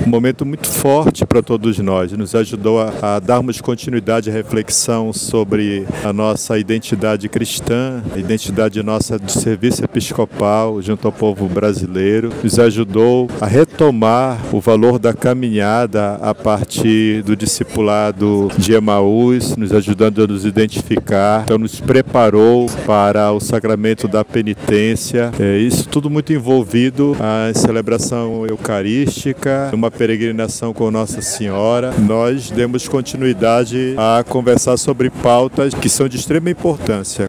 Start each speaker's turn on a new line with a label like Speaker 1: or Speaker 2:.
Speaker 1: momento muito forte para todos nós, nos ajudou a darmos continuidade à reflexão sobre a nossa identidade cristã, a identidade nossa de serviço episcopal junto ao povo brasileiro, nos ajudou a retomar o valor da caminhada a partir do discipulado de Emaús, nos ajudando a nos identificar, então nos preparou para o sacramento da penitência, isso tudo muito envolvido em celebração eucarística, uma peregrinação com Nossa Senhora. Nós demos continuidade a conversar sobre pautas que são de extrema importância.